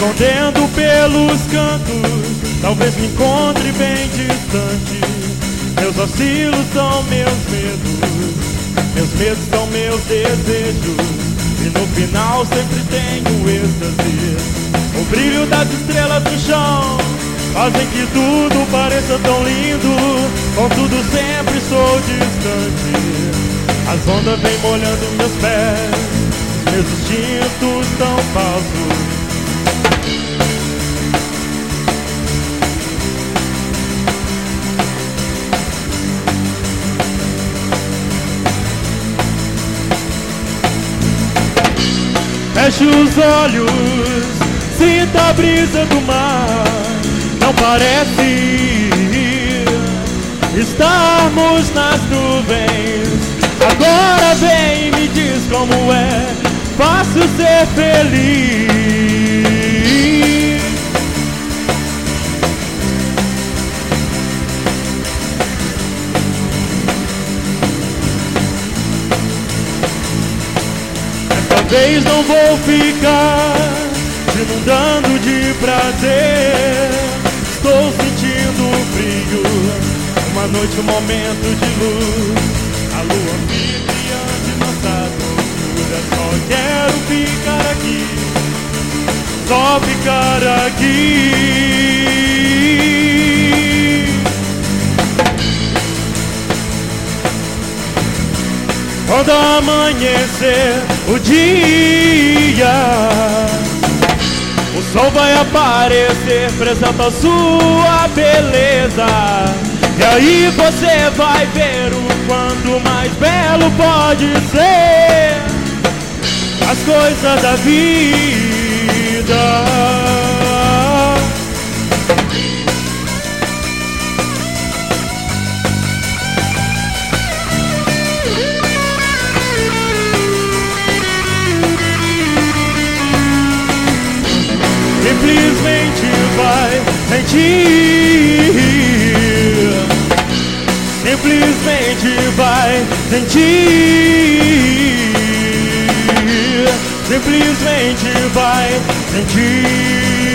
escondendo pelos cantos, talvez me encontre bem distante. Meus vacilos são meus medos são meus desejos, e no final sempre tenho êxtase. O brilho das estrelas no chão fazem que tudo pareça tão lindo, contudo sempre sou distante. As ondas vêm molhando meus pés, meus instintos tão falsos. Feche os olhos, sinta a brisa do mar. Não parece estarmos nas nuvens. Agora vem e me diz como é fácil ser feliz. Dessa vez não vou ficar te inundando de prazer. Estou sentindo frio, uma noite, um momento de luz. A lua brilhante, nossa doçura. Só quero ficar aqui, só ficar aqui. Quando amanhecer o dia, o sol vai aparecer, apresenta a sua beleza. E aí você vai ver o quanto mais belo pode ser as coisas da vida. Simplesmente vai sentir, simplesmente vai sentir, simplesmente vai sentir.